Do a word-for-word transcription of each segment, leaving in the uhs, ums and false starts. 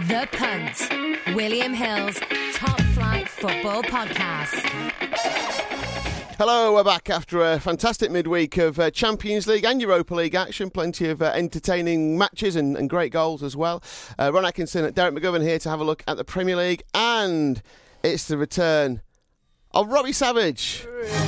The Punt, William Hill's Top Flight Football Podcast. Hello, we're back after a fantastic midweek of uh, Champions League and Europa League action. Plenty of uh, entertaining matches and, and great goals as well. Uh, Ron Atkinson, Derek McGovern here to have a look at the Premier League, and it's the return of Robbie Savage.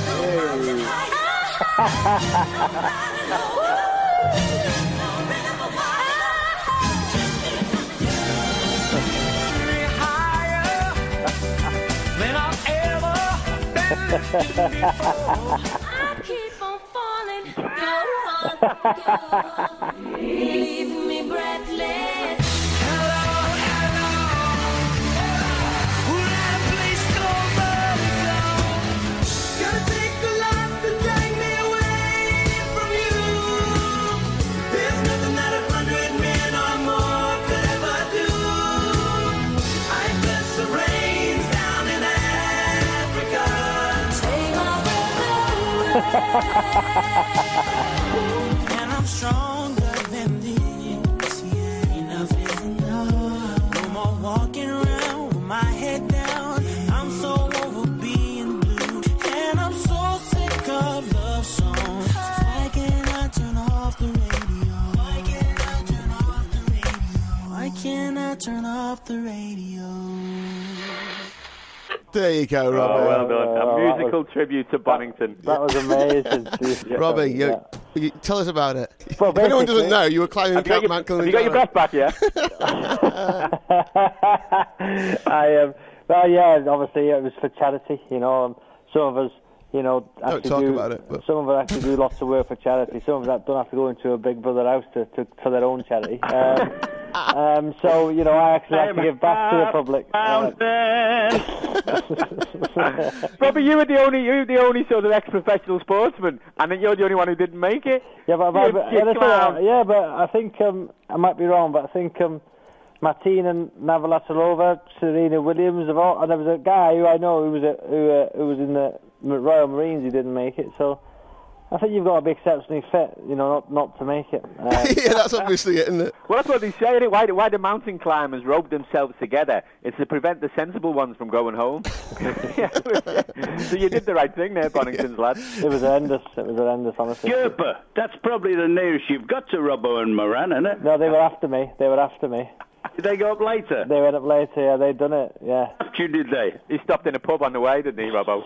I keep on falling, go on, go on, leaving me breathless. Hello, hello, we're at a place called Buffalo. Gotta take a lot to drag me away from you. There's nothing that a hundred men or more could ever do. I bless the rains down in Africa. And I'm stronger than this, yeah. Enough is enough. No more walking around with my head down. I'm so over being blue, and I'm so sick of love songs. Why can't I turn off the radio? Why can't I turn off the radio? Why can't I turn off the radio? There you go, Robbie. Oh, well done. A Oh, musical was, tribute to Bonington. That was amazing. yeah. Robbie, you, Yeah. you, tell us about it. Well, if anyone doesn't basically- know, you were climbing Have you, got Mount your, have you got your Kilimanjaro. breath back, yeah? I um, well, yeah, obviously it was for charity. You know, um, some of us, you know, actually talk do, about it, but- Some of us actually do lots of work for charity. Some of us don't have to go into a Big Brother house to, to for their own charity. Um, um, so you know, I actually have to give back to the public. Uh, Robbie, you were the only, you were the only sort of ex-professional sportsman, and then you're the only one who didn't make it. Yeah, but, You- but, you yeah, that's clown. right. yeah, but I think um, I might be wrong, but I think um, Martina Navratilova, Serena Williams, have all, and there was a guy who I know who was a, who uh, who was in the Royal Marines who didn't make it. So I think you've got to be exceptionally fit, you know, not not to make it. Um, Yeah, that's obviously it, isn't it? Well, that's what they say. Isn't it? Why, do- why do mountain climbers rope themselves together? It's to prevent the sensible ones from going home. So you did the right thing there, Bonington's lad. it was horrendous. It was horrendous, honestly. Gerber, that's probably the nearest you've got to Robbo and Moran, isn't it? No, they were after me. They were after me. Did they go up later? They went up later. Yeah, they'd done it. Yeah. After you did they? He stopped in a pub on the way, didn't he, Robbo?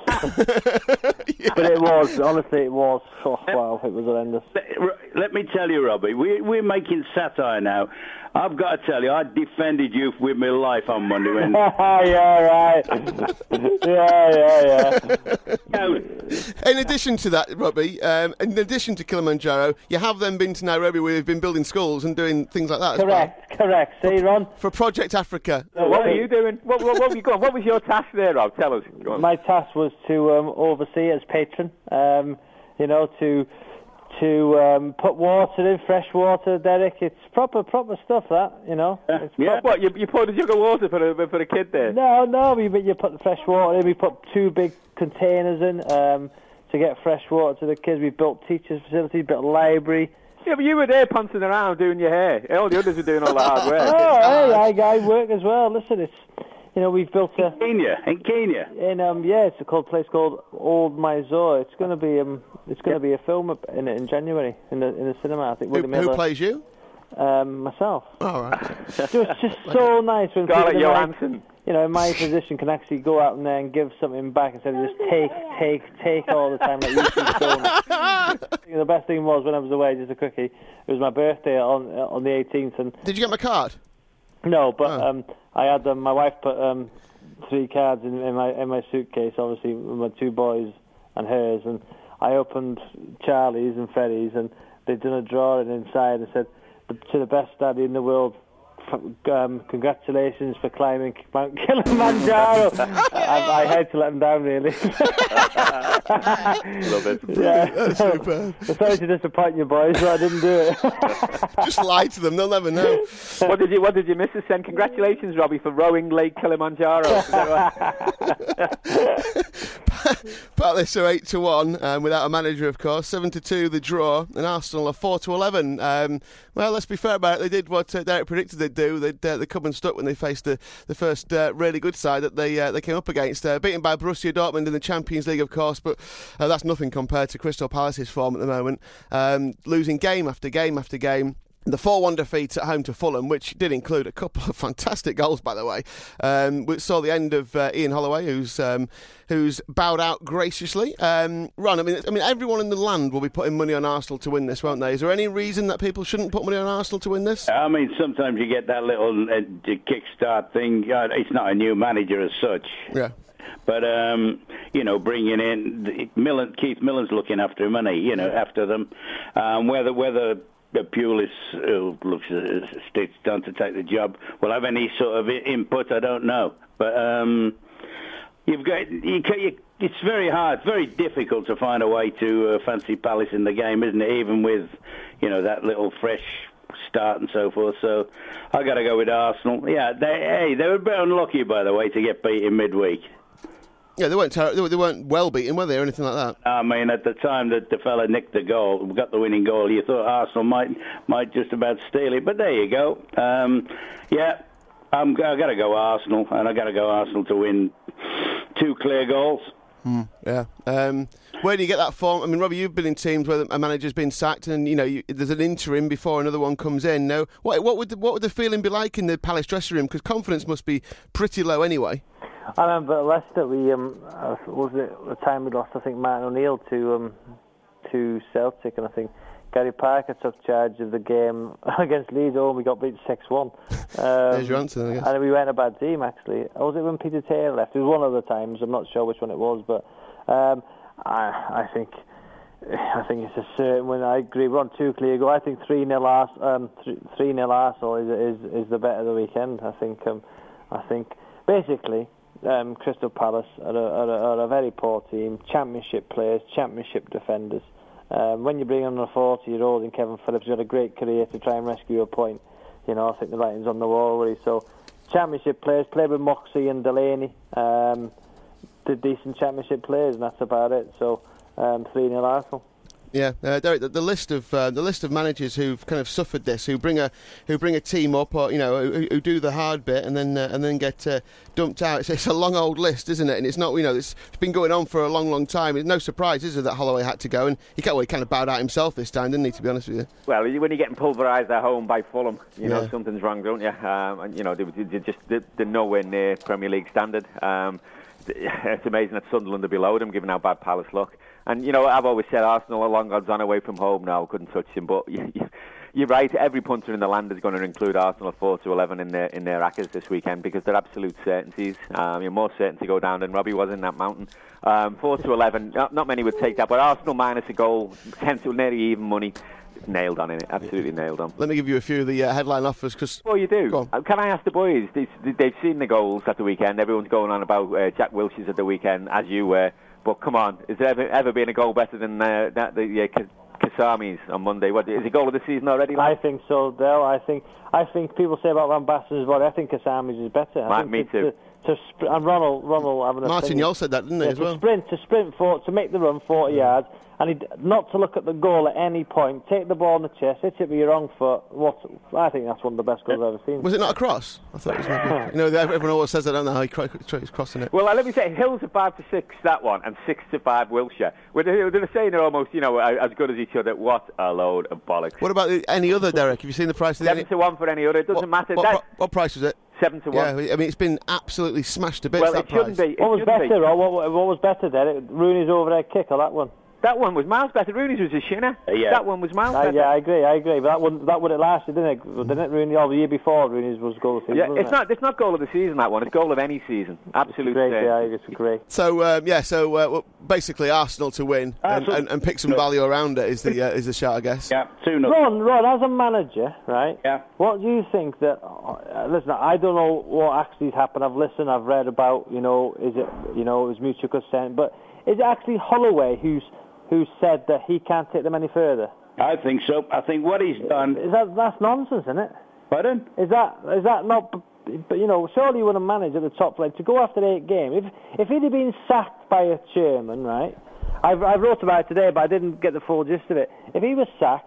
But it was, honestly, it was. Oh, wow, it was horrendous. Let, let me tell you, Robbie, we, we're making satire now. I've got to tell you, I defended you with my life on Monday. When yeah, right. yeah, yeah, yeah. Now, In addition to that, Robbie, um, in addition to Kilimanjaro, you have then been to Nairobi where you've been building schools and doing things like that as Correct, correct. See, Ron? well. For Project Africa. What were you doing? What, what, what, were you going? What was your task there, Rob? Tell us. Go on. My task was to um, oversee as patron, um, you know, to to um, put water in, fresh water, Derek. It's proper, proper stuff, that, you know. It's yeah. What, you, you poured a jug of water for a, for a kid there? No, no, we, you put the fresh water in. We put two big containers in um, to get fresh water to the kids. We built teachers' facilities, built a library. Yeah, but you were there pouncing around doing your hair. All the others were doing all the hard work. Oh, hey, I, I work as well. Listen, it's, you know, we've built a... Kenya, in Kenya. In um yeah, it's a called place called Old Mysore. It's going to be um it's going to be a film up in in January in the in the cinema. I think. Who, William who Miller. plays you? Um, myself. All right. So it's just so nice when Scarlett people in my, Johansson. you know, in my position can actually go out and there and give something back instead of just take, take, take all the time like you keep doing. The best thing was when I was away, just a quickie. It was my birthday on on the eighteenth, and Did you get my card? no, but Oh. um, I had um, my wife put um, three cards in, in my in my suitcase, obviously with my two boys and hers, and I opened Charlie's and Ferry's, and they'd done a drawing inside and said, to the best daddy in the world, um, congratulations for climbing Mount Kilimanjaro. I, I had to let them down, really. Love it. Yeah. That's superb. Sorry to disappoint you, boys, but I didn't do it. Just lie to them; they'll never know. What did you What did your missus send? Congratulations, Robbie, for rowing Lake Kilimanjaro. Is that right? Palace are eight to one, um, without a manager, of course. Seven to two, the draw, and Arsenal are four to eleven. Um, well, let's be fair about it. They did what uh, Derek predicted they'd do. They'd, uh, they come unstuck when they faced the, the first uh, really good side that they uh, they came up against. Uh, beaten by Borussia Dortmund in the Champions League, of course, but uh, that's nothing compared to Crystal Palace's form at the moment. Um, losing game after game after game. The four one defeat at home to Fulham, which did include a couple of fantastic goals, by the way. Um, we saw the end of uh, Ian Holloway, who's um, who's bowed out graciously. Um, Ron, I mean, I mean, everyone in the land will be putting money on Arsenal to win this, won't they? Is there any reason that people shouldn't put money on Arsenal to win this? I mean, sometimes you get that little uh, kickstart thing. Uh, it's not a new manager as such. Yeah. But, um, you know, bringing in Millen, Keith Millen's looking after money, you know, after them. Um, whether whether Pulis, who looks it's done to take the job, will have any sort of input, I don't know. But um, you've got you, you, it's very hard, very difficult to find a way to uh, fancy Palace in the game, isn't it? Even with, you know, that little fresh start and so forth. So I got to go with Arsenal. Yeah, they, hey, they were a bit unlucky, by the way, to get beat in midweek. Yeah, they weren't ter- they weren't well beaten, were they, or anything like that? I mean, at the time that the fella nicked the goal, got the winning goal, you thought Arsenal might might just about steal it. But there you go. Um, yeah, I'm, I got to go Arsenal, and I got to go Arsenal to win two clear goals. Hmm. Yeah. Um, where do you get that form? I mean, Robbie, you've been in teams where a manager's been sacked, and you know you, there's an interim before another one comes in. No, what what would the, what would the feeling be like in the Palace dressing room? Because confidence must be pretty low anyway. I remember at Leicester, we um, uh, was it the time we lost, I think, Martin O'Neill to um, to Celtic, and I think Gary Parker took charge of the game against Leeds. Oh, we got beat six one. Um, There's your answer, I guess. And we weren't a bad team, actually. Or was it when Peter Taylor left? It was one of the times. I'm not sure which one it was, but um, I, I think I think it's a certain win. I agree. We're on two clear goals. I think three nil um, three nil Arsenal is, is is the bet of the weekend. I think um, I think basically. Um, Crystal Palace are a, are, a, are a very poor team, championship players, championship defenders. Um, when you bring on a forty-year-old in Kevin Phillips, who had a great career to try and rescue a point, you know, I think the writing's on the wall really. So, championship players, played with Moxie and Delaney, um, the decent championship players, and that's about it. So, um, three nil Arsenal. Yeah, uh, Derek. The, the list of uh, the list of managers who've kind of suffered this, who bring a who bring a team up, or you know, who, who do the hard bit and then uh, and then get uh, dumped out. It's, it's a long old list, isn't it? And it's not, you know, it's, it's been going on for a long, long time. It's no surprise, is it, that Holloway had to go, and he kind of, well, he kind of bowed out himself this time, didn't he? To be honest with you. Well, when you're getting pulverised at home by Fulham, you know yeah. something's wrong, don't you? Um, and you know they, they just they're, they're nowhere near Premier League standard. Um, it's amazing that Sunderland are below them, given how bad Palace look. And, you know, I've always said Arsenal are long odds on away from home now, couldn't touch him. But you, you, you're right, every punter in the land is going to include Arsenal at four to eleven in their in their rackets this weekend because they're absolute certainties. Um, you're more certain to go down than Robbie was in that mountain. Um, four to eleven, not, not many would take that, but Arsenal minus a goal, potential nearly even money. Nailed on in it, absolutely nailed on. Let me give you a few of the uh, headline offers. Cause well, you do. Can I ask the boys? They, they've seen the goals at the weekend. Everyone's going on about uh, Jack Wilshere's at the weekend, as you were. But come on, has there ever, ever been a goal better than uh, that? The uh, Kasami's on Monday. What is it? Goal of the season already? Lad? I think so, Dale. I think I think people say about Van Bassen's body. I think Kasami's is better. I Right, think me to, too. To, to sp- and Ronald, Ronald having a Martin Yol said that, didn't he, yeah, as to well? Sprint, to sprint for, to make the run forty yards, and he, not to look at the goal at any point. Take the ball in the chest, hit it with your wrong foot. What? I think that's one of the best goals I've ever seen. Was it not a cross? I thought it was. Maybe, you know, everyone always says, I don't know how he cro- he's crossing it. Well, uh, let me say, Hills are five to six, that one, and six to five Wilshere. They're, they're saying they're almost, you know, as good as each other. What a load of bollocks. What about the, any other, Derek? Have you seen the price of Seven any? to one for any other. It doesn't what, matter. What, that, what, what price was it? Seven to yeah, one. I mean, it's been absolutely smashed to bits. Well, that it shouldn't price. be. It What was shouldn't better, be. or what, what was better, Derek? Rooney's overhead kick or that one? That one was miles better. Rooney's was a shinner. Uh, yeah. That one was miles I, better. yeah, I agree, I agree. But that one, that would have lasted, didn't it? Didn't it, Rooney? Oh, the year before, Rooney's was goal of the season. Yeah, wasn't it's it? not. It's not goal of the season. That one. It's goal of any season. Absolute. Great, uh, yeah, it's great. So um, yeah, so uh, well, basically Arsenal to win and, Arsenal. and, and pick some value around it is the uh, is the shot, I guess. Yeah, two nil. Ron, Ron, as a manager, right? Yeah. What do you think that? Uh, listen, I don't know what actually happened. I've listened, I've read about. You know, is it? You know, it was mutual consent, but is it actually Holloway who's who said that he can't take them any further? I think so. I think what he's done. Is that that's nonsense, isn't it? Pardon? Is that is that not? But you know, surely you wouldn't manage at the top level to go after eight games. If if he'd have been sacked by a chairman, right? I've I wrote about it today, but I didn't get the full gist of it. If he was sacked,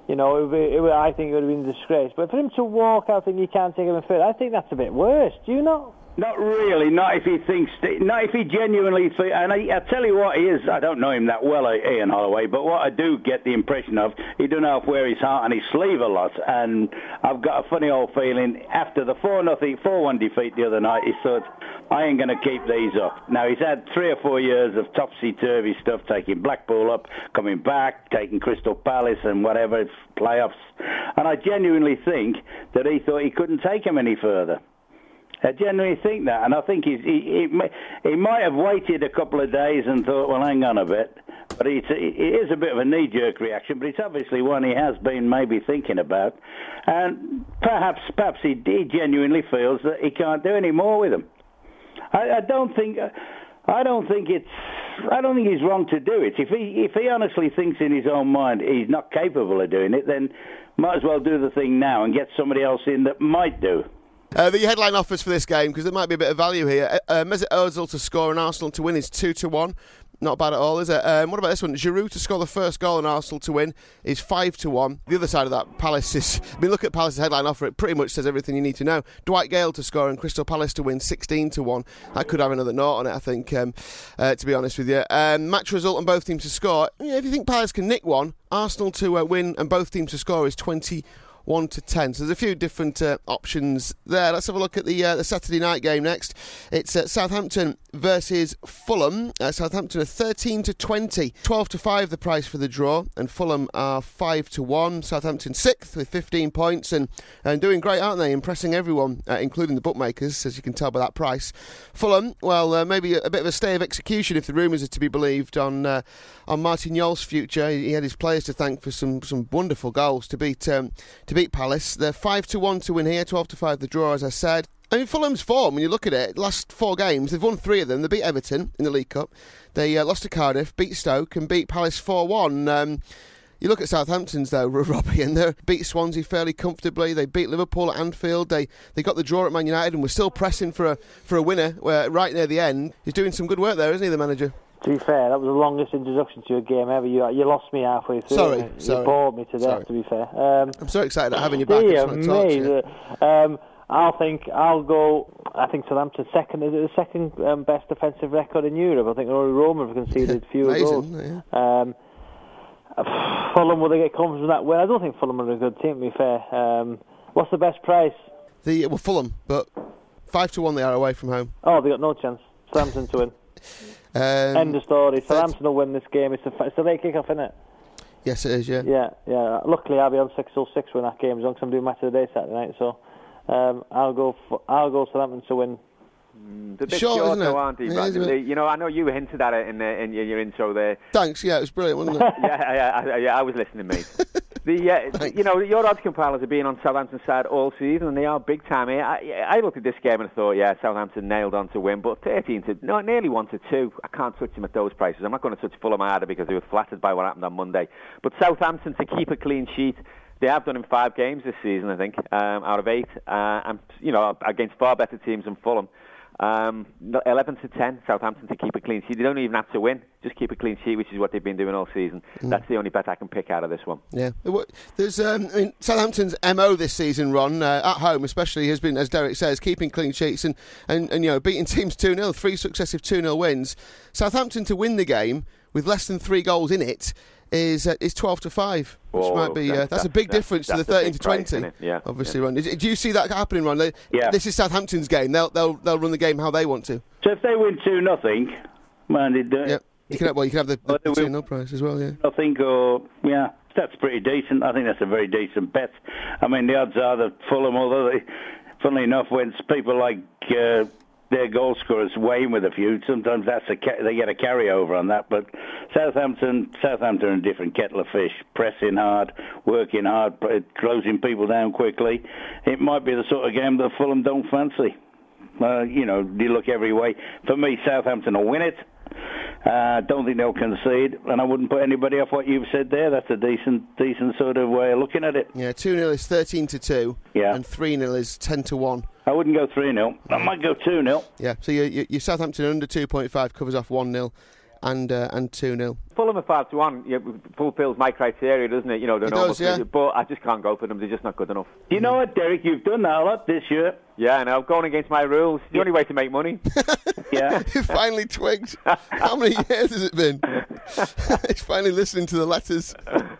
you know, it would be, it would, I think it would have been a disgrace. But for him to walk out and you can't take him in third, I think that's a bit worse. Do you not? Not really. Not if he thinks. Not if he genuinely thinks. And I, I tell you what, he is. I don't know him that well, Ian Holloway. But what I do get the impression of, he don't know wear his heart on his sleeve a lot. And I've got a funny old feeling after the four nothing, four one defeat the other night, he thought, I ain't going to keep these up. Now he's had three or four years of topsy-turvy stuff, taking Blackpool up, coming back, taking Crystal Palace and whatever playoffs. And I genuinely think that he thought he couldn't take him any further. I genuinely think that, and I think he's, he, he he might have waited a couple of days and thought, well, hang on a bit. But it's, it is a bit of a knee-jerk reaction, but it's obviously one he has been maybe thinking about. And perhaps perhaps he, he genuinely feels that he can't do any more with him. I, I don't think I don't think it's I don't think he's wrong to do it. If he if he honestly thinks in his own mind he's not capable of doing it, then might as well do the thing now and get somebody else in that might do. Uh, the headline offers for this game, because there might be a bit of value here. Uh, Mesut Ozil to score and Arsenal to win is two to one. Not bad at all, is it? Um, what about this one? Giroud to score the first goal and Arsenal to win is five to one. The other side of that, Palace is... I mean, look at Palace's headline offer. It pretty much says everything you need to know. Dwight Gale to score and Crystal Palace to win sixteen to one. That could have another naught on it, I think, um, uh, to be honest with you. Um, match result and both teams to score. Yeah, if you think Palace can nick one, Arsenal to uh, win and both teams to score is twenty one to ten. So there's a few different uh, options there. Let's have a look at the uh, the Saturday night game next. It's uh, Southampton versus Fulham. Uh, Southampton are thirteen to twenty, twelve to five the price for the draw, and Fulham are five to one. Southampton sixth with fifteen points and, and doing great, aren't they? Impressing everyone, uh, including the bookmakers, as you can tell by that price. Fulham, well, uh, maybe a, a bit of a stay of execution if the rumours are to be believed on uh, on Martin Jol's future. He had his players to thank for some some wonderful goals to beat um, to beat Palace. They're five to one to win here, twelve to five the draw, as I said. I mean, Fulham's form, when you look at it, last four games, they've won three of them. They beat Everton in the League Cup. They uh, lost to Cardiff, beat Stoke, and beat Palace four one. Um, you look at Southampton's, though, Robbie, and they beat Swansea fairly comfortably. They beat Liverpool at Anfield. They they got the draw at Man United, and we're still pressing for a for a winner where, right near the end. He's doing some good work there, isn't he, the manager? To be fair, that was the longest introduction to a game ever. You you lost me halfway through. Sorry, you sorry. bored me to death, Sorry. to be fair. Um, I'm so excited at having you back. I just want to talk to you. Um, I'll think I'll go. I think Southampton second is it the second um, best defensive record in Europe. I think only Roma have conceded fewer goals. Amazing, yeah. Um, Fulham, will they get confidence with that win? I don't think Fulham are a good team, to be fair. Um, what's the best price? The well, Fulham, but five to one they are away from home. Oh, they got no chance. Southampton to win. Um, End of story. Southampton will win this game. It's a it's a late kick-off, isn't it? Yes, it is. Yeah. Yeah, yeah. Luckily, I'll be on six till six when that game is on, because I'm doing match of the day Saturday night. So um, I'll go. For, I'll go Southampton to win. Mm, they're a bit Short, short, isn't it? though, aren't they? It Brandon? is a bit- You know, I know you hinted at it in, uh, in your, your intro there. Thanks. Yeah, it was brilliant, wasn't it? yeah, yeah, yeah, yeah, I was listening, mate. The uh, you know, your odds compilers have been on Southampton's side all season, and they are big time. I, I looked at this game and I thought, yeah, Southampton nailed on to win, but thirteen to no, nearly one to two. I can't touch them at those prices. I'm not going to touch Fulham either because they were flattered by what happened on Monday. But Southampton to keep a clean sheet. They have done in five games this season, I think, um, out of eight, uh, and you know, against far better teams than Fulham. Um, eleven to ten, Southampton to keep a clean sheet. They don't even have to win, just keep a clean sheet, which is what they've been doing all season. Mm. That's the only bet I can pick out of this one. Yeah, there's um, I mean, Southampton's M O this season, Ron, uh, at home especially, has been, as Derek says, keeping clean sheets and, and, and you know, beating teams two nil, three successive two nil wins. Southampton to win the game with less than three goals in it is uh, is twelve to five, which oh, might be uh, that's, that's a big that's, difference that's to the thirteen to price, twenty. Yeah, obviously, yeah. Ron. Do you see that happening, Ron? They, yeah. This is Southampton's game. They'll they'll they'll run the game how they want to. So if they win two nothing, man, they do. Yeah, you can have, well, you can have the, the, the two nil price as well. Yeah, Nothing or yeah, that's pretty decent. I think that's a very decent bet. I mean, the odds are that Fulham, although they, funnily enough, when people like uh, their goal scorers weigh in with a few, sometimes that's a ca- they get a carryover on that. But Southampton, Southampton are a different kettle of fish. Pressing hard, working hard, closing people down quickly. It might be the sort of game that Fulham don't fancy. Uh, you know, you look every way. For me, Southampton will win it. I uh, don't think they'll concede, and I wouldn't put anybody off what you've said there. That's a decent, decent sort of way of looking at it. Yeah, two nil is thirteen to two, yeah, and three nil is ten to one. I wouldn't go three nil. I might go two nil. Yeah, so your, your Southampton under two point five covers off one nil. and uh, and two nil. Fulham are five to one. Yeah, fulfills my criteria, doesn't it? You know, the It normal does, yeah. figure, but I just can't go for them. They're just not good enough. You know what, Derek? You've done that a lot this year. Yeah, I know. Going against my rules. The only way to make money. Yeah. He finally twigged. How many years has it been? He's finally listening to the letters.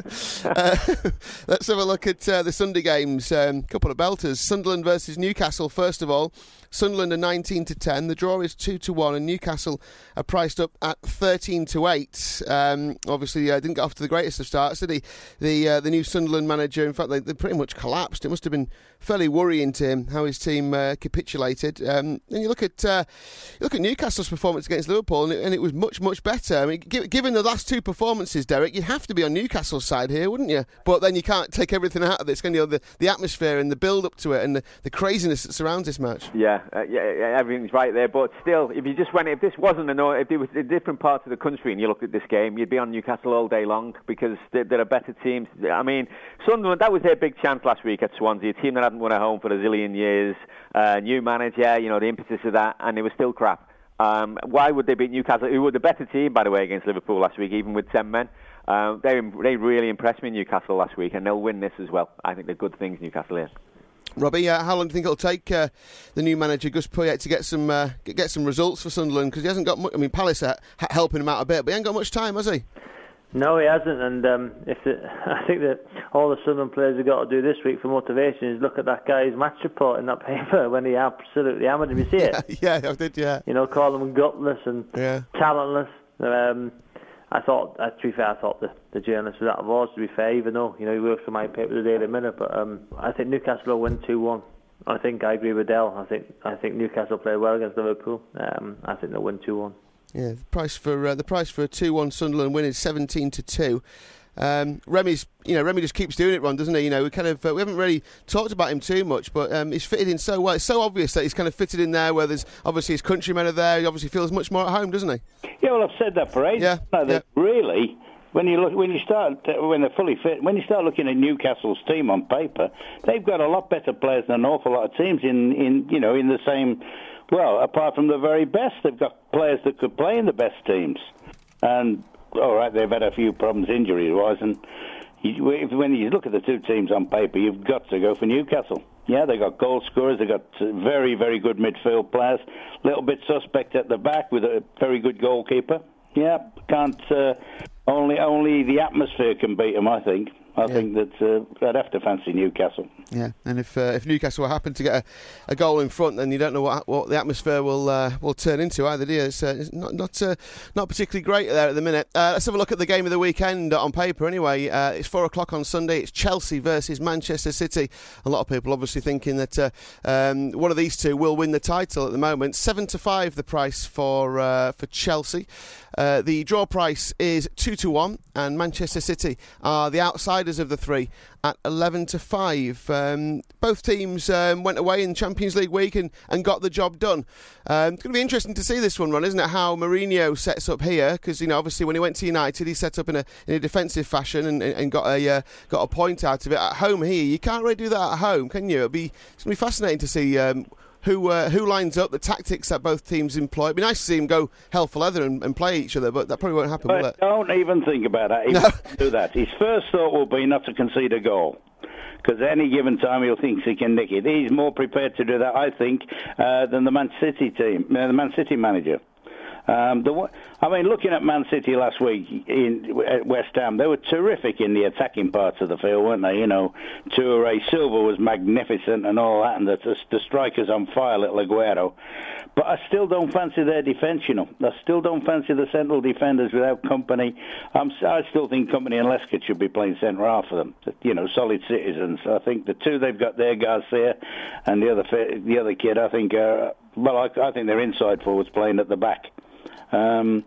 Uh, let's have a look at uh, the Sunday games. A um, couple of belters. Sunderland versus Newcastle, first of all. Sunderland are nineteen to ten. The draw is two to one, and Newcastle are priced up at thirteen to eight. Um, obviously, uh, didn't get off to the greatest of starts, did he? The uh, the new Sunderland manager, in fact, they, they pretty much collapsed. It must have been fairly worrying to him how his team uh, capitulated. Um, and you look at uh, you look at Newcastle's performance against Liverpool, and it, and it was much much better. I mean, g- given the last two performances, Derek, you'd have to be on Newcastle's side here, wouldn't you? But then you can't take everything out of this, can you? The the atmosphere and the build up to it, and the, the craziness that surrounds this match. Yeah, uh, yeah, yeah, everything's right there. But still, if you just went, if this wasn't a, if it was in different parts of the country, and you looked at this game, you'd be on Newcastle all day long because there, there are better teams. I mean, Sunderland, that was their big chance last week at Swansea, a team that hadn't won at home for a zillion years, uh, new manager, you know, the impetus of that, and it was still crap. Um, why would they beat Newcastle, who were the better team, by the way, against Liverpool last week, even with ten men? Uh, they they really impressed me, Newcastle, last week, and they'll win this as well. I think they're good things, Newcastle here. Robbie, uh, how long do you think it'll take uh, the new manager Gus Poyet to get some uh, get, get some results for Sunderland? Because he hasn't got much. I mean, Palace are ha- helping him out a bit, but he ain't got much time, has he? No, he hasn't, and um, if the, I think that all the Sunderland players have got to do this week for motivation is look at that guy's match report in that paper when he absolutely hammered him. You see it? yeah, I did. Yeah. You know, call him gutless and yeah. talentless. Um, I thought, uh, to be fair, I thought the, the journalist was out of order, to be fair, even though, you know, he works for my paper, the Daily Mirror, but um, I think Newcastle will win two one. I think I agree with Dell. I think I think Newcastle played well against Liverpool. Um, I think they'll win two one. Yeah, the price for uh, the price for a two one Sunderland win is seventeen to two. Um, Remy's, you know, Remy just keeps doing it, Ron, doesn't he? You know, we kind of uh, we haven't really talked about him too much, but um, he's fitted in so well. It's so obvious that he's kind of fitted in there, where there's obviously his countrymen are there. He obviously feels much more at home, doesn't he? Yeah, well, I've said that for ages. Yeah, no, that yeah. Really, when you look, when you start, when they're fully fit, when you start looking at Newcastle's team on paper, they've got a lot better players than an awful lot of teams in, in you know, in the same. Well, apart from the very best, they've got players that could play in the best teams, and all right, they've had a few problems injury-wise, and you, when you look at the two teams on paper, you've got to go for Newcastle. Yeah, they got goal scorers, they got very, very good midfield players, a little bit suspect at the back with a very good goalkeeper. Yeah, can't uh, only only the atmosphere can beat them, I think. I yeah. think that uh, I'd have to fancy Newcastle. Yeah, and if uh, if Newcastle happen to get a, a goal in front, then you don't know what what the atmosphere will uh, will turn into either, do you? It's, uh, it's not not uh, not particularly great there at the minute. Uh, let's have a look at the game of the weekend on paper. Anyway, uh, it's four o'clock on Sunday. It's Chelsea versus Manchester City. A lot of people obviously thinking that uh, um, one of these two will win the title at the moment. Seven to five the price for uh, for Chelsea. Uh, the draw price is two to one, and Manchester City are the outsiders of the three at eleven to five. Um, both teams um, went away in Champions League week and, and got the job done. Um, it's going to be interesting to see this one, Ron, isn't it? How Mourinho sets up here, because you know obviously when he went to United, he set up in a in a defensive fashion and, and got a uh, got a point out of it. At home here, you can't really do that at home, can you? It'll be it's going to be fascinating to see. Um, Who uh, who lines up, the tactics that both teams employ. It'd be nice to see them go hell for leather and, and play each other, but that probably won't happen, But will it? don't even think about that. He No. won't do that. His first thought will be not to concede a goal, because at any given time he'll think he can nick it. He's more prepared to do that, I think, uh, than the Man City team, uh, the Man City manager. Um, the, I mean, looking at Man City last week in at West Ham, they were terrific in the attacking parts of the field, weren't they? You know, Toure, Silva was magnificent and all that, and the, the, the strikers on fire, little Aguero. But I still don't fancy their defence, you know. I still don't fancy the central defenders without Kompany. I'm, I still think Kompany and Lescott should be playing centre half for them. You know, solid citizens. I think the two they've got there, Garcia, and the other the other kid, I think, are, well, I, I think they're inside forwards playing at the back. Um,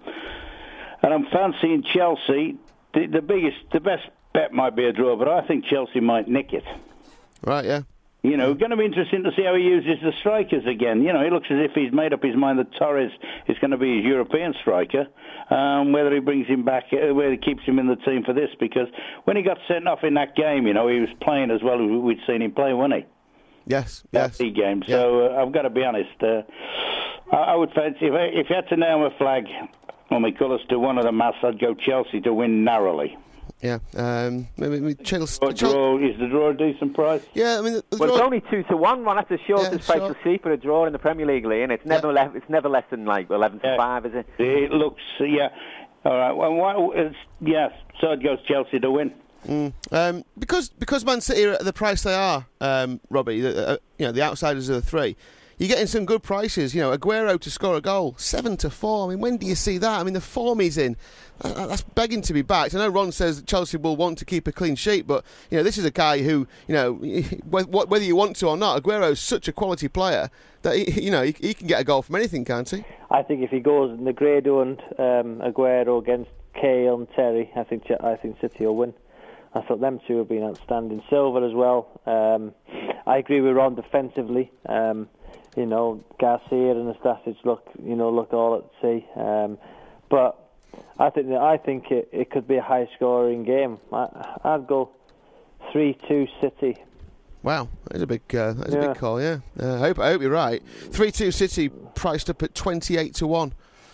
and I'm fancying Chelsea. The, the biggest, the best bet might be a draw, but I think Chelsea might nick it. Right, yeah. You know, going to be interesting to see how he uses the strikers again. You know, he looks as if he's made up his mind that Torres is going to be his European striker. Um, whether he brings him back, uh, whether he keeps him in the team for this, because when he got sent off in that game, you know, he was playing as well as we'd seen him play, wasn't he? Yes, that yes. league game. Yeah. So uh, I've got to be honest. Uh, I, I would fancy if, I, if you had to nail a flag Well, my colours to one of the maths, I'd go Chelsea to win narrowly. Yeah, um, maybe, maybe Chelsea. Draw, draw, is the draw a decent price? Yeah, I mean, the, the well, draw... it's only two to one. Well, that's the shortest Yeah, price sure. you'll see for a draw in the Premier League, Lee, and it's never Yeah. le- it's never less than like eleven to Yeah. five, is it? It looks, yeah. All right. Well, why, it's, yes. So it goes Chelsea to win. Mm. Um, because because Man City are at the price they are, um, Robbie. The, uh, you know, the outsiders of the three. You're getting some good prices. You know, Aguero to score a goal, seven to four. I mean, when do you see that? I mean, the form he's in, uh, that's begging to be backed. I know Ron says that Chelsea will want to keep a clean sheet, but you know, this is a guy who, you know, whether you want to or not, Aguero's such a quality player that he, you know he, he can get a goal from anything, can't he? I think if he goes Negredo and um, Aguero against Cahill and Terry, I think I think City will win. I thought them two have been outstanding. Silva as well. Um, I agree with Ron defensively. Um, you know, Garcia and Nastasic look, you know, look all at sea. Um, but I think I think it, it could be a high-scoring game. I, I'd go three two City. Wow, that's a big, uh, that's Yeah. a big call. Yeah, uh, I hope I hope you're right. Three two City priced up at twenty-eight to one.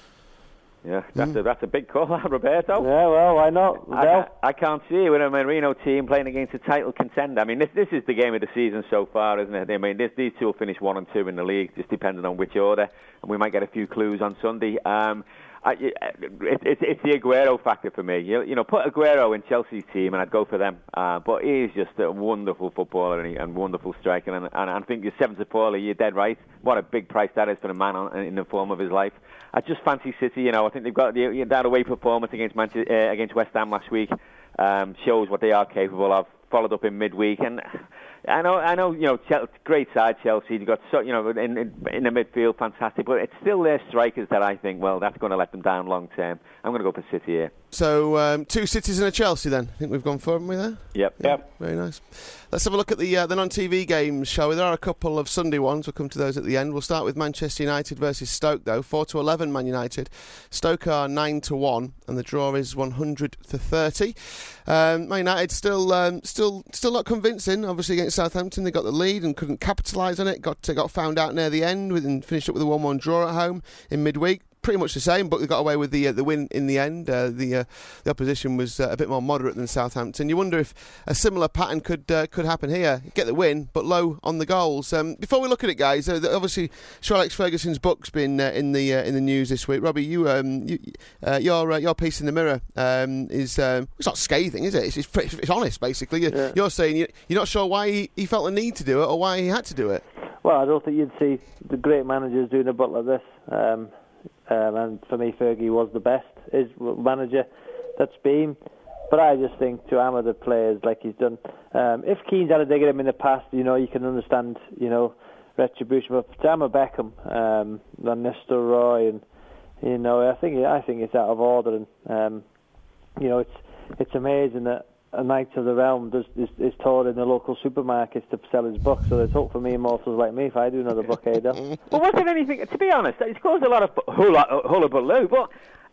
Yeah, that's a that's a big call, Roberto. Yeah, well, why not? I, Well, I, I can't see it with a Marino team playing against a title contender. I mean, this this is the game of the season so far, isn't it? I mean, this, these two will finish one and two in the league, just depending on which order, and we might get a few clues on Sunday. Um, I, it, it, it's the Aguero factor for me. You, you know, put Aguero in Chelsea's team, and I'd go for them. Uh, but he is just a wonderful footballer and, he, and wonderful striker. And, and I think you're seven to four. You're dead right. What a big price that is for a man on, in the form of his life. I just fancy City. You know, I think they've got the, that away performance against Manchester, uh, against West Ham last week. Um, shows what they are capable of. Followed up in midweek, and I know, I know, you know, Chelsea, great side Chelsea. You've got so, you know, in, in in the midfield, fantastic, but it's still their strikers that I think, well, that's going to let them down long term. I'm going to go for City here. So um, two Cities and a Chelsea then. I think we've gone for, haven't we there? Yep. Yeah, Yep. very nice. Let's have a look at the uh, the non-T V games, shall we? There are a couple of Sunday ones. We'll come to those at the end. We'll start with Manchester United versus Stoke, though. four to eleven Man United. Stoke are nine to one, and the draw is one hundred to thirty. Um, Man United still um, still still not convincing. Obviously against Southampton, they got the lead and couldn't capitalise on it. Got got found out near the end with, and finished up with a one one draw at home in midweek. Pretty much the same, but they got away with the uh, the win in the end. Uh, the uh, the opposition was uh, a bit more moderate than Southampton. You wonder if a similar pattern could uh, could happen here. Get the win, but low on the goals. Um, before we look at it, guys, uh, obviously Sir Alex Ferguson's book's been uh, in the uh, in the news this week. Robbie, you, um, you uh, your uh, your piece in the Mirror um, is um, it's not scathing, is it? It's, it's, it's honest, basically. You're, Yeah. you're saying you, you're not sure why he, he felt the need to do it or why he had to do it. well, I don't think you'd see the great managers doing a book like this. Um, Um, and for me, Fergie was the best his manager that's been. But I just think to hammer the players like he's done. Um, if Keane's had a dig at him in the past, you know, you can understand, you know, retribution. But to hammer Beckham, um, Van Nistelrooy, and you know, I think I think it's out of order. And um, you know, it's it's amazing that a Knights of the Realm does is, is toured in the local supermarkets to sell his book. So there's hope for me immortals like me if I do another book, Ada. Well, was there anything? To be honest, it's caused a lot of hula hullabaloo, but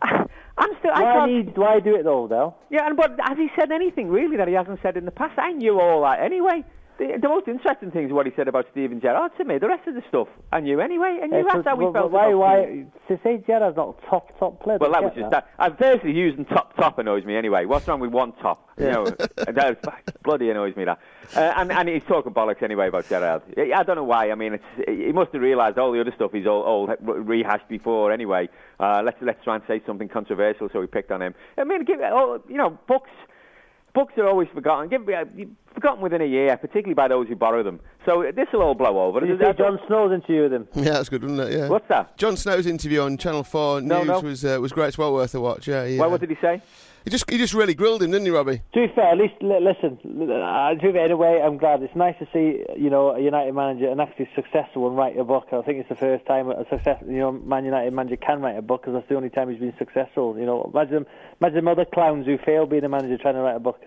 I'm still. I Why can't. need why do it though, Del? Yeah, and but has he said anything really that he hasn't said in the past? I knew all that anyway. The, the most interesting thing is what he said about Steven Gerrard to me. The rest of the stuff I knew anyway. I knew Yeah, that's so- how we but- felt. but why? about Why? Steven. To say Gerrard's not a top top player. Well, that I was get just that. I firstly using top top annoys me anyway. What's wrong with one top? You Yeah. know, that bloody annoys me that. Uh, and and he's talking bollocks anyway about Gerrard. I don't know why. I mean, it's, he must have realised all the other stuff he's all, all rehashed before anyway. Uh, let's let's try and say something controversial, so we picked on him. I mean, give oh, you know, books. Books are always forgotten. Give, uh, forgotten within a year, particularly by those who borrow them. So this will all blow over. Did you see Jon Snow's interview with him? Yeah, that's good, wasn't it? Yeah. What's that? Jon Snow's interview on Channel Four No, News no. was uh, was great. It's well worth a watch. Yeah, yeah. Well, what did he say? He just he just really grilled him, didn't he, Robbie? To be fair, at least li- listen. Uh, to be fair, in a way, I'm glad. It's nice to see, you know, a United manager, an actually successful one, write a book. I think it's the first time a success, you know, Man United manager can write a book because that's the only time he's been successful. You know, imagine imagine other clowns who fail being a manager trying to write a book.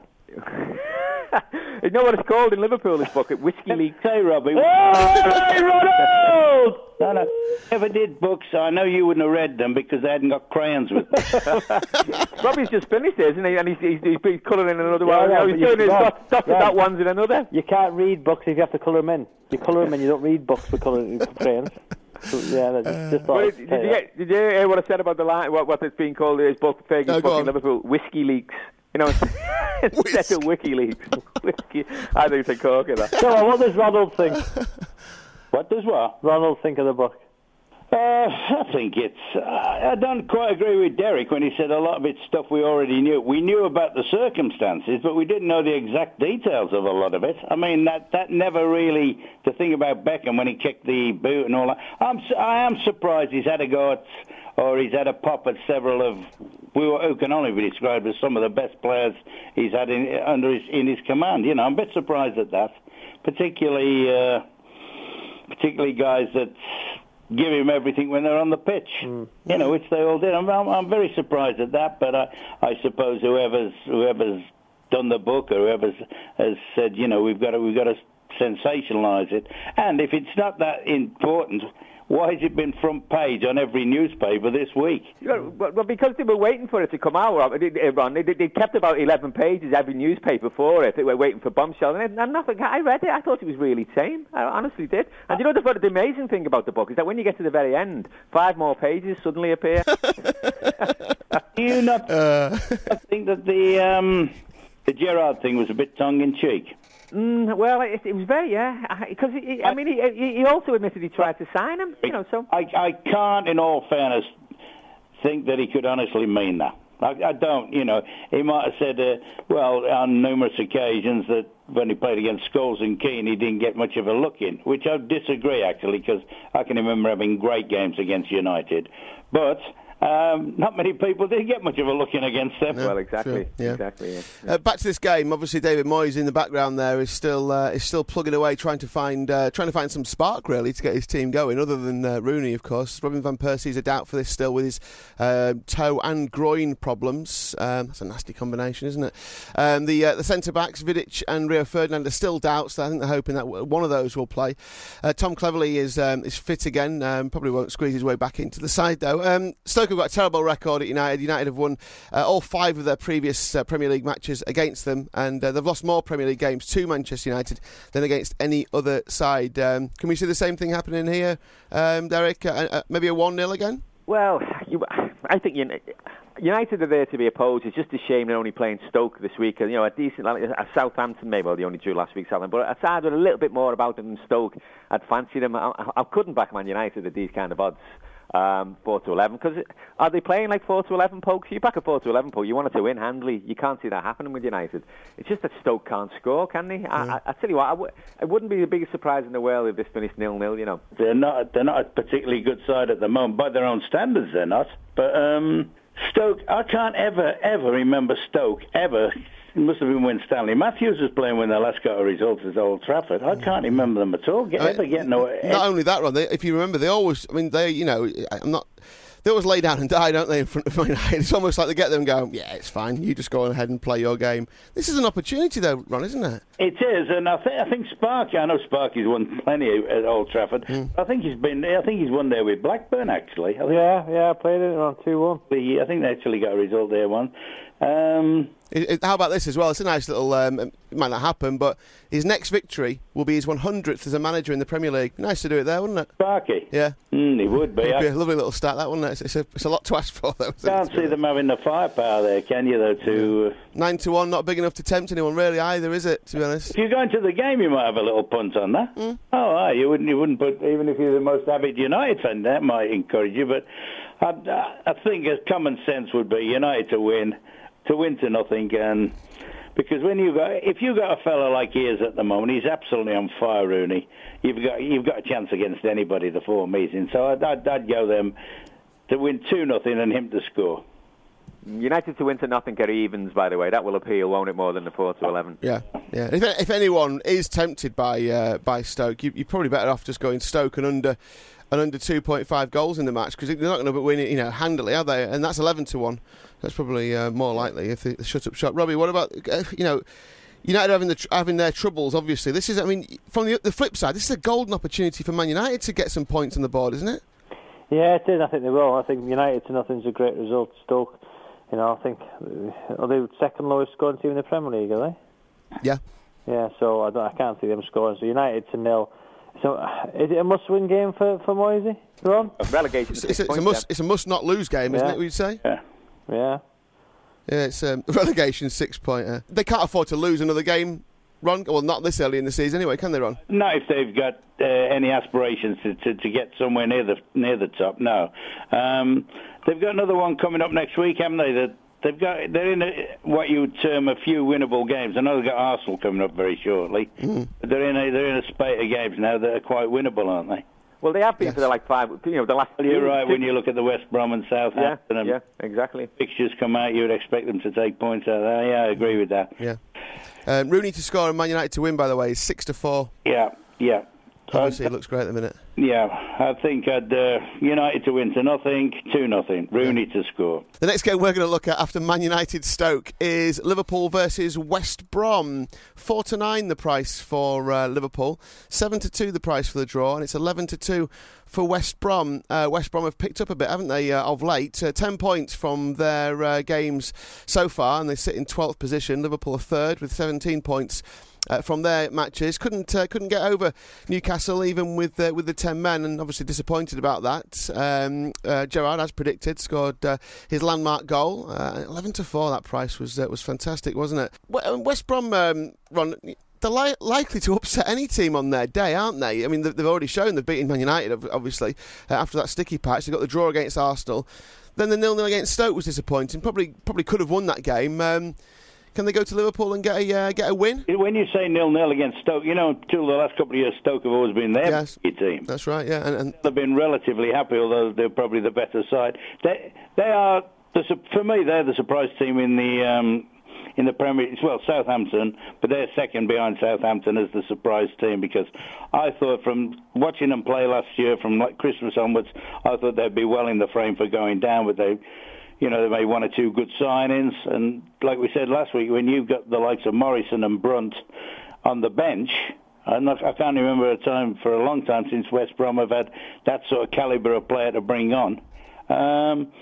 You know what it's called in Liverpool, this book? Whiskey League. Say, Robbie. Hey, Ronald! No, no. Never did books, so I know you wouldn't have read them because they hadn't got crayons with them. Robbie's just finished it, isn't he? And he's, he's, he's colouring in another Yeah, one. yeah, No, but he's you- doing his Rob, dot, dotted Rob. that ones in another. You can't read books if you have to colour them in. You colour them in, you don't read books with colour crayons. yeah, I just, just thought Well, I'd did, say you that. get, did you hear what I said about the line? What, what it's been called? His book, Fergie's No, go book in on. Liverpool, Whiskey Leaks. You know, instead of WikiLeaks, Whiskey. I think it's a corker. That. So, uh, what does Ronald think? What does what? Ronald think of the book? Uh, I think it's. Uh, I don't quite agree with Derek when he said a lot of it's stuff we already knew. We knew about the circumstances, but we didn't know the exact details of a lot of it. I mean, that that never really. To think about Beckham when he kicked the boot and all that. I'm. I am surprised he's had a go at, or he's had a pop at several of who, who can only be described as some of the best players he's had in under his in his command. You know, I'm a bit surprised at that, particularly uh, particularly guys that give him everything when they're on the pitch, mm. you know, which they all did. I'm, I'm, I'm very surprised at that, but I, I suppose whoever's whoever's done the book or whoever's has said, you know, we've got to we've got to sensationalise it. And if it's not that important, why has it been front page on every newspaper this week? Well, well, because they were waiting for it to come out, Ron. They, they kept about eleven pages every newspaper for it. They were waiting for bombshell, and, and nothing. I read it. I thought it was really tame. I honestly did. And you know the, the amazing thing about the book is that when you get to the very end, five more pages suddenly appear. Do you not uh. think that the um, the Gerrard thing was a bit tongue in cheek? Mm, well, it, it was very, yeah. Because I mean, he, he also admitted he tried to sign him. You know, so I, I can't, in all fairness, think that he could honestly mean that. I, I don't. You know, he might have said, uh, well, on numerous occasions that when he played against Scholes and Keane, he didn't get much of a look in, which I disagree actually, because I can remember having great games against United, but. Um, not many people did get much of a look in against them. No, well, exactly, sure, yeah. exactly. Yeah. Uh, back to this game. Obviously, David Moyes in the background there is still uh, is still plugging away, trying to find uh, trying to find some spark really to get his team going. Other than uh, Rooney, of course, Robin van Persie's a doubt for this still with his uh, toe and groin problems. Um, that's a nasty combination, isn't it? Um, the uh, the centre backs Vidic and Rio Ferdinand are still doubts. I think they're hoping that one of those will play. Uh, Tom Cleverley is um, is fit again. Um, probably won't squeeze his way back into the side though. Um, Stoke have got a terrible record at United. United have won uh, all five of their previous uh, Premier League matches against them, and uh, they've lost more Premier League games to Manchester United than against any other side. Um, can we see the same thing happening here, um, Derek? Uh, uh, maybe a one nil again? Well, you, I think United, United are there to be opposed. It's just a shame they're only playing Stoke this week. You know, a decent, like a Southampton maybe, well, they only drew last week, Southampton, but a side with a little bit more about them than Stoke, I'd fancy them. I, I couldn't back Man United at these kind of odds. Um, four to eleven, because are they playing like four to eleven pokes? You back a four to eleven poke, you want it to win handily. You can't see that happening with United. It's just that Stoke can't score, can they? I, Yeah. I, I tell you what, I w- it wouldn't be the biggest surprise in the world if this finished nil nil. You know, They're not. They're not a particularly good side at the moment. By their own standards, they're not. But um, Stoke, I can't ever, ever remember Stoke ever. It must have been when Stanley Matthews was playing when they last got a result at Old Trafford. I can't remember them at all. Get, I mean, ever getting no. Not only that, Ron, they, if you remember, they always, I mean, they, you know, I'm not, they always lay down and die, don't they, in front of Man United? It's almost like they get them and go, yeah, it's fine, you just go ahead and play your game. This is an opportunity, though, Ron, isn't it? It is, and I think I think Sparky. I know Sparky's won plenty at Old Trafford. Mm. I think he's been. I think he's won there with Blackburn actually. I think, Yeah, yeah, I played it on two one. the, I think they actually got a result there one. Um, It, it, how about this as well? It's a nice little, um, it might not happen, but his next victory will be his one hundredth as a manager in the Premier League. Nice to do it there, wouldn't it? Sparky. Yeah. Mm, he would be. It'd be I a lovely little stat, that, wouldn't it? It's, it's, a, it's a lot to ask for, though. can't see them having the firepower there, can you? Though to. Uh, Nine to one, not big enough to tempt anyone, really, either, is it? To be honest. If you go into the game, you might have a little punt on that. Mm. Oh, aye, you wouldn't. You wouldn't put even if you're the most avid United fan. That might encourage you, but I, I think a common sense would be United to win, to win to nothing, and because when you got if you got a fella like he is at the moment, he's absolutely on fire, Rooney. You've got you've got a chance against anybody the form he's in. So I'd, I'd, I'd go them to win two nothing and him to score. United to win to nothing, get evens. By the way, that will appeal, won't it, more than the four to eleven? Yeah, yeah. If, if anyone is tempted by uh, by Stoke, you, you're probably better off just going Stoke and under and under two point five goals in the match, because they're not going to win it, you know, handily, are they? And that's eleven to one. That's probably uh, more likely if they shut up shop. Robbie, what about uh, you know? United having the tr- having their troubles, obviously. This is, I mean, from the the flip side, this is a golden opportunity for Man United to get some points on the board, isn't it? Yeah, it is. I think they will. I think United to nothing's a great result. Stoke, you know, I think are they second lowest scoring team in the Premier League? Are they? Yeah. Yeah. So I, don't, I can't see them scoring. So United to nil, So, is it a must-win game for for Moisey, Ron? Relegation. It's, it's, a, it's, a must, it's a must-not-lose game, isn't Yeah. it, would you say? Yeah. Yeah. Yeah, it's um, relegation six-pointer. They can't afford to lose another game, Ron. Well, not this early in the season anyway, can they, Ron? Not if they've got uh, any aspirations to, to, to get somewhere near the near the top. No, um, they've got another one coming up next week, haven't they? That they've got they're in a, what you would term a few winnable games. I know they've got Arsenal coming up very shortly. Mm. But they're in a they're in a spate of games now that are quite winnable, aren't they? Well, they have been Yes. for the like five. You know, the last. Well, you're two, right two, when you look at the West Brom and Southampton. Yeah, and yeah, exactly. Fixtures come out, you would expect them to take points out there. Yeah, I agree with that. Yeah. Um, Rooney to score and Man United to win, by the way, is six to four. Yeah, yeah. Obviously, it looks great at the minute. Yeah, I think I'd uh, United to win to nothing, two nothing. Rooney to score. The next game we're going to look at after Man United Stoke is Liverpool versus West Brom. Four to nine the price for uh, Liverpool, seven to two the price for the draw, and it's eleven to two for West Brom. Uh, West Brom have picked up a bit, haven't they, uh, of late? Uh, ten points from their uh, games so far, and they sit in twelfth position. Liverpool are third with seventeen points. Uh, from their matches, couldn't uh, couldn't get over Newcastle even with uh, with the ten men, and obviously disappointed about that. Um, uh, Gerrard, as predicted, scored uh, his landmark goal. Uh, Eleven to four. That price was uh, was fantastic, wasn't it? West Brom, um, Ron, they're li- likely to upset any team on their day, aren't they? I mean, they've already shown they've beaten Man United, obviously, uh, after that sticky patch. They got the draw against Arsenal. Then the nil nil against Stoke was disappointing. Probably probably could have won that game. Um, Can they go to Liverpool and get a uh, get a win? When you say nil-nil against Stoke, you know, two of the last couple of years, Stoke have always been their Yes. team. That's right, yeah. And, and They've been relatively happy, although they're probably the better side. They they are, the, su- for me, they're the surprise team in the um, in the Premier. Well, Southampton, but they're second behind Southampton as the surprise team, because I thought from watching them play last year, from like Christmas onwards, I thought they'd be well in the frame for going down, but they. You know, they made one or two good signings, and like we said last week, when you've got the likes of Morrison and Brunt on the bench, I'm not, I can't remember a time for a long time since West Brom have had that sort of calibre of player to bring on. Um,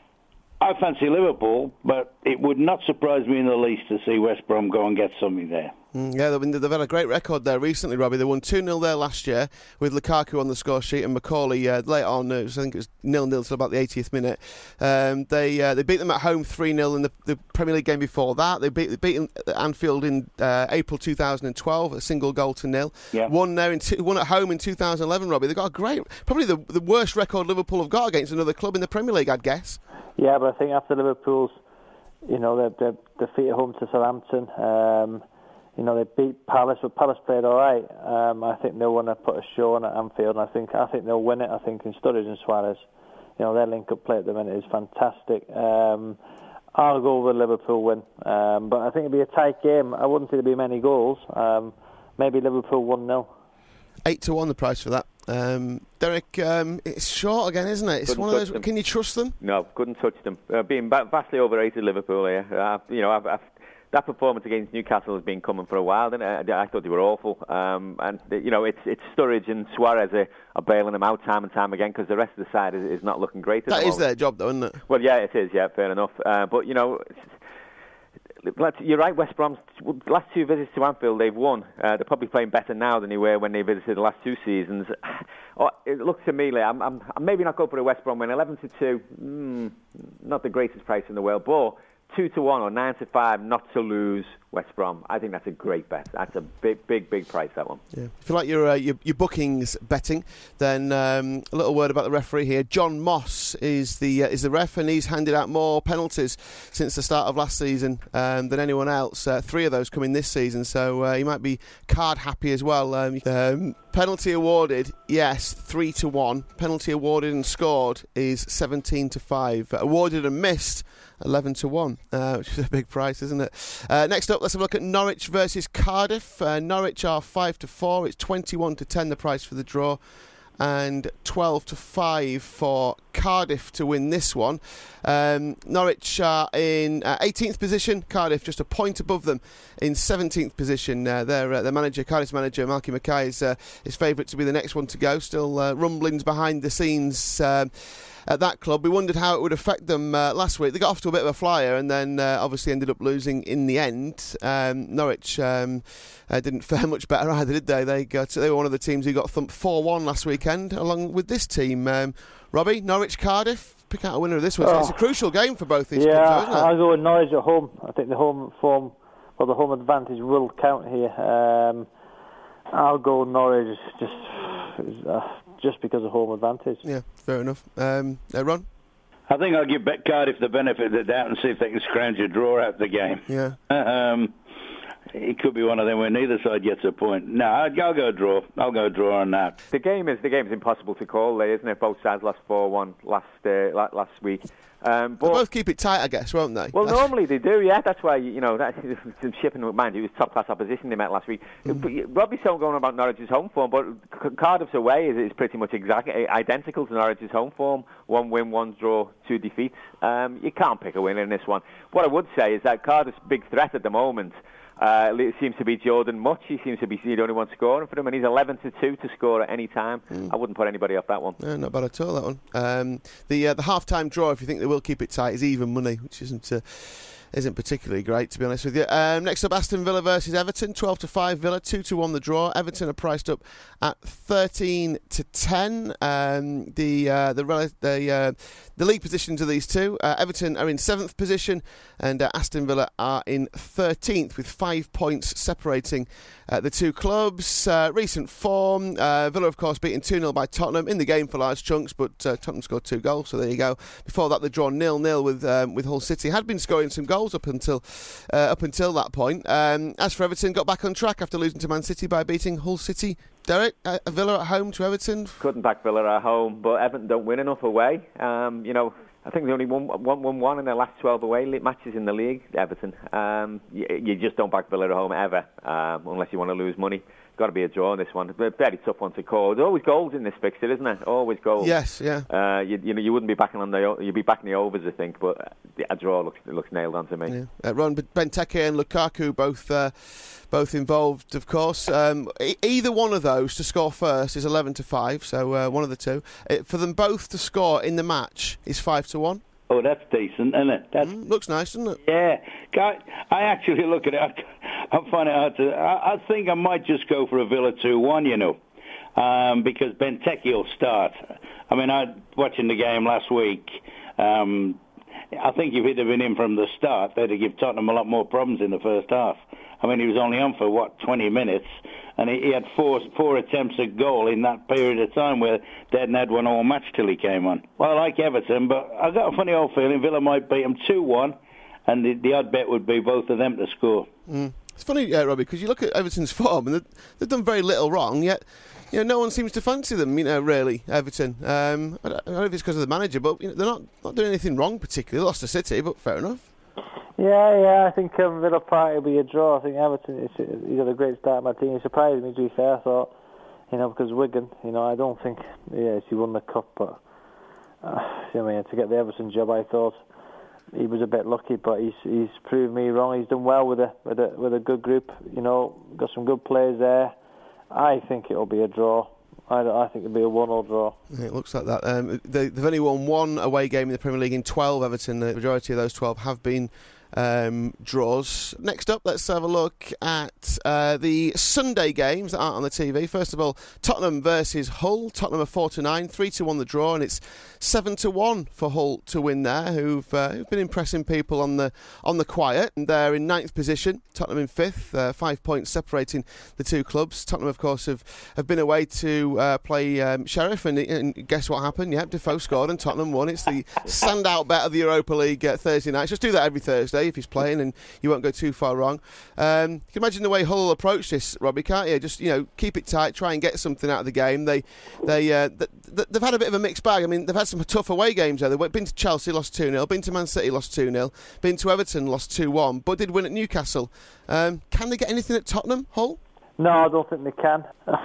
I fancy Liverpool, but it would not surprise me in the least to see West Brom go and get something there. Mm, yeah, they've, they've had a great record there recently, Robbie. They won two nil there last year with Lukaku on the score sheet and Macaulay uh, late on. Uh, I think it was nil nil till about the eightieth minute. Um, they uh, they beat them at home three nil in the, the Premier League game before that. They beat, they beat Anfield in uh, April two thousand twelve, a single goal to nil. Yeah. Won there in two, won at home in two thousand eleven, Robbie. They've got a great, probably the, the worst record Liverpool have got against another club in the Premier League, I'd guess. Yeah, but I think after Liverpool's, you know, their defeat at home to Southampton, um, you know, they beat Palace, but Palace played all right. Um, I think they'll want to put a show on at Anfield, and I think I think they'll win it. I think in Sturridge and Suarez, you know, their link-up play at the minute is fantastic. Um, I'll go with Liverpool win, um, but I think it'll be a tight game. I wouldn't say there'll be many goals. Um, maybe Liverpool one nil. Eight to one the price for that. Um, Derek, um, it's short again, isn't it? It's Couldn't one of those. touch them. Can you trust them? No, couldn't touch them. Uh, being ba- vastly overrated, Liverpool here. Uh, you know, I've, I've, that performance against Newcastle has been coming for a while. Didn't it? I, I thought they were awful. Um, and you know, it's it's Sturridge and Suarez are, are bailing them out time and time again, because the rest of the side is, is not looking great. At That the is moment. their job, though, isn't it? Well, yeah, it is. Yeah, fair enough. Uh, but you know. You're right, West Brom's last two visits to Anfield, they've won. Uh, they're probably playing better now than they were when they visited the last two seasons. Oh, it looks to me like I'm, I'm, I'm maybe not going for a West Brom win. eleven to two, mm, not the greatest price in the world, but two to one or nine to five not to lose West Brom. I think that's a great bet. That's a big, big, big price, that one. Yeah. If you like your, uh, your your bookings betting, then um, a little word about the referee here. John Moss is the uh, is the ref, and he's handed out more penalties since the start of last season um, than anyone else. Uh, three of those coming this season, so uh, he might be card happy as well. Um, um, penalty awarded, yes, three to one. Penalty awarded and scored is seventeen to five. Uh, awarded and missed, eleven to one, uh, which is a big price, isn't it? Uh, next up, let's have a look at Norwich versus Cardiff. Uh, Norwich are five to four. It's twenty-one to ten the price for the draw, and twelve to five for Cardiff to win this one. Um, Norwich are in uh, eighteenth position. Cardiff just a point above them in seventeenth position. Uh, their uh, their manager, Cardiff's manager, Malky Mackay, is uh, is favourite to be the next one to go. Still uh, rumblings behind the scenes Um, at that club. We wondered how it would affect them uh, last week. They got off to a bit of a flyer and then uh, obviously ended up losing in the end. Um, Norwich um, uh, didn't fare much better either, did they? They got they were one of the teams who got thumped four one last weekend, along with this team. Um, Robbie, Norwich, Cardiff, pick out a winner of this one. Oh. It's a crucial game for both these yeah, clubs, though, isn't it? I'll go with Norwich at home. I think the home form, well, the home advantage will count here. Um, I'll go Norwich just uh, just because of home advantage. Yeah, fair enough. Um, uh, Ron? I think I'll give Cardiff the benefit of the doubt and see if they can scrounge a draw out the game. Yeah. Um, it could be one of them where neither side gets a point. No, I'll go draw. I'll go draw on that. The game is the game is impossible to call, there, isn't it? Both sides lost four one last uh, last week. Um, but, They'll both keep it tight, I guess, won't they? Well, normally they do, yeah. That's why, you know, that, shipping, mind you, it was top-class opposition they met last week. Mm-hmm. Robbie's still going about Norwich's home form, but Cardiff's away is, is pretty much exactly identical to Norwich's home form. One win, one draw, two defeats. Um, you can't pick a winner in this one. What I would say is that Cardiff's big threat at the moment Uh, it seems to be Jordan Much. He seems to be the only one scoring for them, and he's eleven to two to score at any time. Mm. I wouldn't put anybody off that one. Yeah, not bad at all, that one. Um, the uh, the half-time draw, if you think they will keep it tight, is even money, which isn't uh, isn't particularly great, to be honest with you. Um, next up, Aston Villa versus Everton, twelve to five Villa, two to one the draw. Everton are priced up at thirteen to ten. Um, the uh, the the, uh, the league positions of these two, uh, Everton are in seventh position, and uh, Aston Villa are in thirteenth, with five points separating uh, the two clubs. Uh, recent form, uh, Villa, of course, beaten two nil by Tottenham in the game for large chunks, but uh, Tottenham scored two goals, so there you go. Before that, they draw nil nil with um, with Hull City. Had been scoring some goals up until uh, up until that point. Um, as for Everton, got back on track after losing to Man City by beating Hull City. Derek, uh, Villa at home to Everton? Couldn't back Villa at home, but Everton don't win enough away. Um, you know, I think they only won one, one, one in their last twelve away matches in the league, Everton. Um, you, you just don't back Villa at home ever, um, unless you want to lose money. Got to be a draw in this one. A very tough one to call. There's always goals in this fixture, isn't there? Always goals. Yes, yeah. Uh, you, you know, you wouldn't be backing on the you'd be backing the overs, I think, but a draw looks looks nailed on to me. Yeah. Uh, Ron, Benteke and Lukaku both uh, both involved, of course. Um, e- either one of those to score first is eleven to five, so uh, one of the two. It, for them both to score in the match is five to one. Oh, that's decent, isn't it? That's, mm, looks nice, doesn't it? Yeah. I actually look at it. I, I find it hard to. I, I think I might just go for a Villa two one, you know, um, because Benteke will start. I mean, I watching the game last week. Um, I think if he'd have been in from the start, they'd have given Tottenham a lot more problems in the first half. I mean, he was only on for, what, twenty minutes, and he, he had four four attempts at goal in that period of time where they hadn't had one all match till he came on. Well, I like Everton, but I've got a funny old feeling Villa might beat them two one, and the, the odd bet would be both of them to score. Mm. It's funny, uh, Robbie, because you look at Everton's form, and they've, they've done very little wrong, yet you know, no one seems to fancy them, you know, really, Everton. Um, I, don't, I don't know if it's because of the manager, but you know, they're not, not doing anything wrong particularly. They lost to City, but fair enough. Yeah, yeah, I think um, Villa Park will be a draw. I think Everton, he's had a great start at my team. He surprised me, to be fair. I thought, you know, because Wigan, you know, I don't think, yeah, he won the cup, but, uh, I mean, to get the Everton job, I thought he was a bit lucky, but he's he's proved me wrong. He's done well with a with a with a good group. You know, got some good players there. I think it'll be a draw. I, I think it'll be a one-all draw. Yeah, it looks like that. Um, they, they've only won one away game in the Premier League in twelve. Everton, the majority of those twelve have been um, draws. Next up, let's have a look at uh, the Sunday games that aren't on the T V. First of all, Tottenham versus Hull. Tottenham are four to nine, three to one the draw, and it's seven to one for Hull to win there, who've, uh, who've been impressing people on the on the quiet. And they're in ninth position, Tottenham in fifth, uh, five points separating the two clubs. Tottenham, of course, have, have been away to uh, play um, Sheriff, and, and guess what happened? Yep, Defoe scored and Tottenham won. It's the standout bet of the Europa League uh, Thursday night. Just do that every Thursday if he's playing, and you won't go too far wrong. Um, you can imagine the way Hull approach this, Robbie, can't you? Just, you know, keep it tight, try and get something out of the game. They, they, uh, th- th- they've had a bit of a mixed bag. I mean, they've had some tough away games there. They've been to Chelsea, lost two nil, been to Man City, lost two nil, been to Everton, lost two one, but did win at Newcastle. Um, can they get anything at Tottenham, Hull? No, I don't think they can.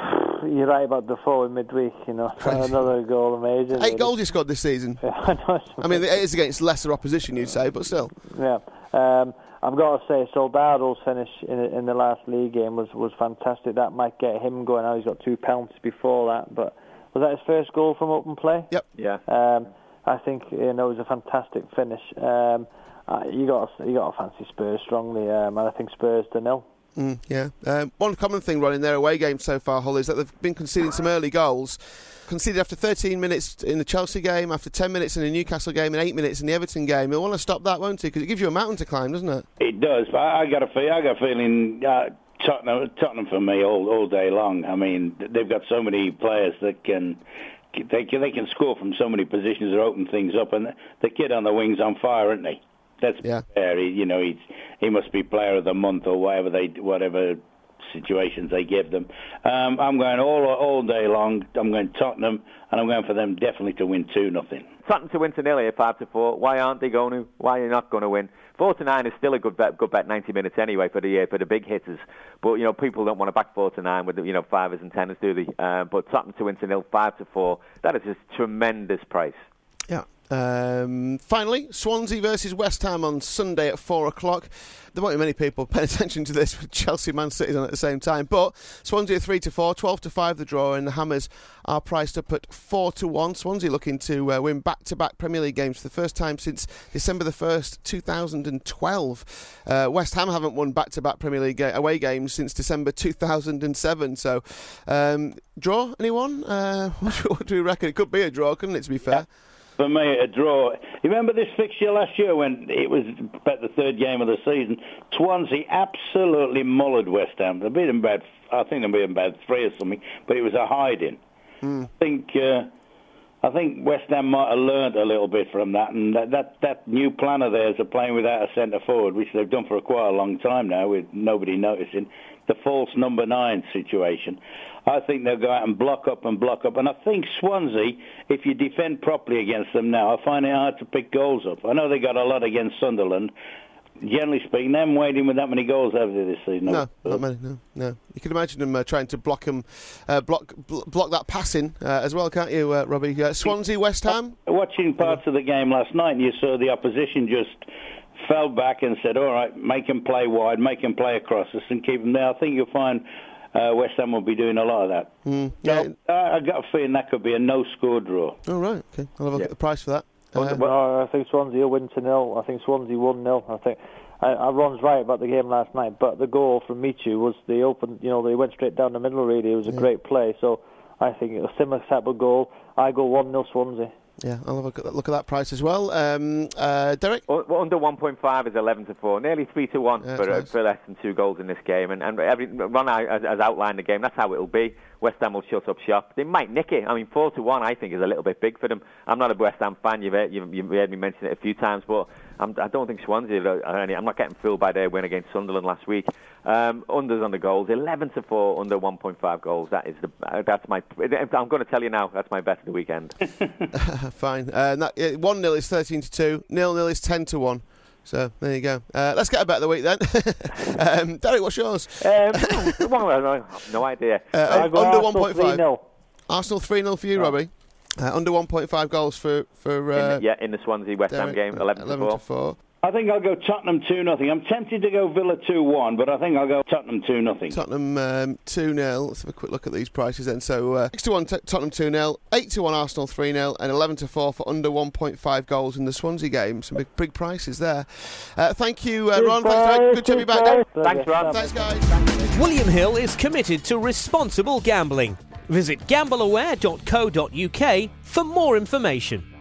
you're right about Defoe in midweek. You know, another goal, amazing. Eight really. goals he scored this season. Yeah, I know. I mean, it is against lesser opposition, you'd say, but still. Yeah, um, I've got to say, Soldado's finish in, in the last league game was, was fantastic. That might get him going. Now he's got two penalties before that, but was that his first goal from open play? Yep. Yeah. Um, I think you know it was a fantastic finish. Um, uh, you got you got to fancy Spurs strongly, um, and I think Spurs to nil. Mm, yeah. Um, one common thing, Ron, in their away games so far, Hull, is that they've been conceding some early goals. Conceded after thirteen minutes in the Chelsea game, after ten minutes in the Newcastle game, and eight minutes in the Everton game. They'll want to stop that, won't he? Because it gives you a mountain to climb, doesn't it? It does, but I got a feel, I got a feeling uh, Tottenham, Tottenham for me all all day long. I mean, they've got so many players that can they can, they can score from so many positions or open things up, and the kid on the wing's on fire, isn't he? That's yeah. fair. He, you know, he's he must be player of the month or whatever they whatever situations they give them. Um, I'm going all all day long. I'm going Tottenham, and I'm going for them definitely to win two nothing. Tottenham to win to nil here, five to four. Why aren't they going to? Why are you not going to win? Four to nine is still a good bet. Good bet, ninety minutes anyway for the uh, for the big hitters. But you know, people don't want to back four to nine with the, you know fivers and teners, do they? Uh, but Tottenham to win to nil, five to four. That is a tremendous price. Yeah. Um, finally, Swansea versus West Ham on Sunday at four o'clock. There won't be many people paying attention to this with Chelsea Man City on at the same time, but Swansea are three to four, twelve to five the draw, and the Hammers are priced up at four to one. Swansea looking to uh, win back-to-back Premier League games for the first time since December the first, two thousand twelve. Uh, West Ham haven't won back-to-back Premier League ga- away games since December two thousand seven. So, um, draw, anyone? Uh, what do we reckon? It could be a draw, couldn't it, to be fair? Yeah. For me, a draw. You remember this fixture last year when it was about the third game of the season? Swansea absolutely mullered West Ham. They beat them bad. I think they beat them bad three or something, but it was a hiding. Mm. I think uh, I think West Ham might have learned a little bit from that, and that, that, that new plan of theirs of playing without a centre forward, which they've done for a quite a long time now, with nobody noticing, the false number nine situation. I think they'll go out and block up and block up. And I think Swansea, if you defend properly against them now, I find it hard to pick goals up. I know they got a lot against Sunderland. Generally speaking, they haven't weighed in with that many goals over there this season. No, not many, no, no. You can imagine them uh, trying to block them, uh, block bl- block that passing uh, as well, can't you, uh, Robbie? Uh, Swansea, West Ham? Watching parts of the game last night, and you saw the opposition just fell back and said, all right, make them play wide, make them play across us and keep them there. I think you'll find uh, West Ham will be doing a lot of that. Mm, yeah. So, uh, I got a feeling that could be a no-score draw. Oh, right, okay. I'll have a look yeah. at the price for that. Uh, no, I think Swansea will win to nil. I think Swansea one nil. I think I, I Ron's right about the game last night, but the goal from Michu was the open. You know, they went straight down the middle. Really, it was a yeah. great play. So I think a similar type of goal. I go one nil Swansea. Yeah, I'll have a look at that, look at that price as well. Um, uh, Derek? Well, under one point five is eleven to four, nearly three to one yeah, for, uh, nice. for less than two goals in this game. And, and every, Ron has, has outlined the game. That's how it'll be. West Ham will shut up shop. They might nick it. I mean, four to one, I think, is a little bit big for them. I'm not a West Ham fan. You've heard, you've, you've heard me mention it a few times, but I'm, I don't think Swansea are any. I'm not getting fooled by their win against Sunderland last week. Um, unders on the goals, eleven to four, under one point five goals. That is the. Uh, that's my. I'm going to tell you now. That's my bet of the weekend. Fine. Uh, that, uh, one nil is thirteen to two. Nil nil is ten to one. So there you go. Uh, let's get a bet of the week then. um, Derek, what's yours? Um, well, I have no idea. Uh, go under Arsenal one point five. three nil. Arsenal three nil for you, oh. Robbie. Uh, under one point five goals for for uh, in the, yeah in the Swansea West Ham game, eleven to four. I think I'll go Tottenham two nothing. I'm tempted to go Villa two one, but I think I'll go Tottenham two nothing. Tottenham um, two nil. Let's have a quick look at these prices then. So uh, six to one t- Tottenham two nil, eight to one Arsenal three nil, and eleven to four for under one point five goals in the Swansea game. Some big, big prices there. Uh, thank you, uh, Ron. Thanks, Good to have you back, Dan. Thanks, Ron. Thanks, guys. William Hill is committed to responsible gambling. Visit gambleaware dot co dot uk for more information.